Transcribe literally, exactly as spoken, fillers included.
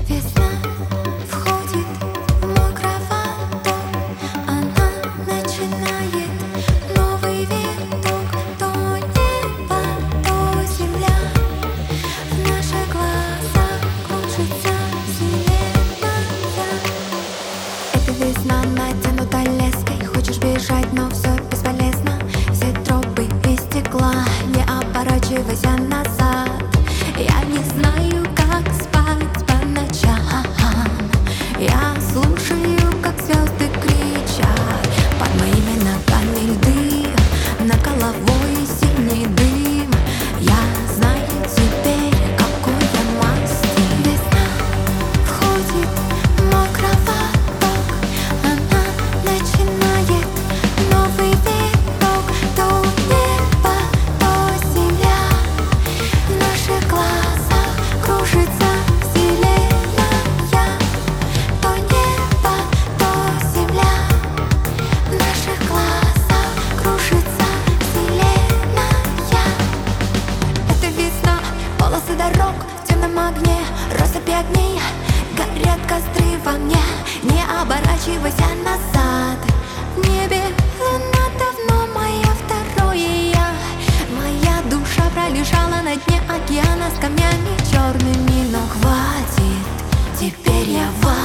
Весна входит в мой кровоток, она начинает новый виток. То небо, то земля, в наших глазах кружится вселенная. Это весна натянута леской, хочешь бежать, но все бесполезно. Все тропы из стекла, не оборачивайся назад. Я не знаю, как спать по ночам. Я слушаю, как звезды кричат. Под моими ногами льды, над головой синий дым. Я знаю теперь, какой я масти. Весна входит в мой кровоток, она начинает новый виток. То небо, то земля, в наших глазах кружится вселенная. То небо, то земля, в наших глазах кружится вселенная. Это весна, полосы дорог в темном огне, россыпи огней, горят костры во мне. Не оборачивайся назад. В небе луна давно моя второе я. Моя душа пролежала на дне океана с камнями черными. Но хватит, теперь я в